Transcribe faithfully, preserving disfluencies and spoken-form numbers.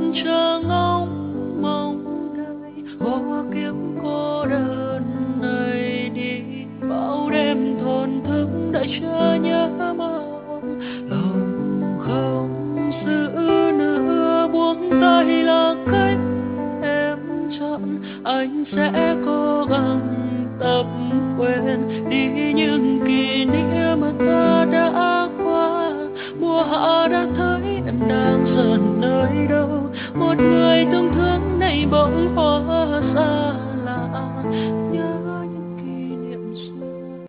chờ ngóng mong đợi vô kiếp cô đơn này đi. Bao đêm thổn thức đợi chờ nhớ mong, lòng không giữ nữa buông tay là cách em chọn. Anh sẽ cố gắng tập quên đi những kỷ niệm mà ta đã qua. Mùa hạ đã thấy em đang dần nơi đâu, một người thương thương này bỗng hóa xa.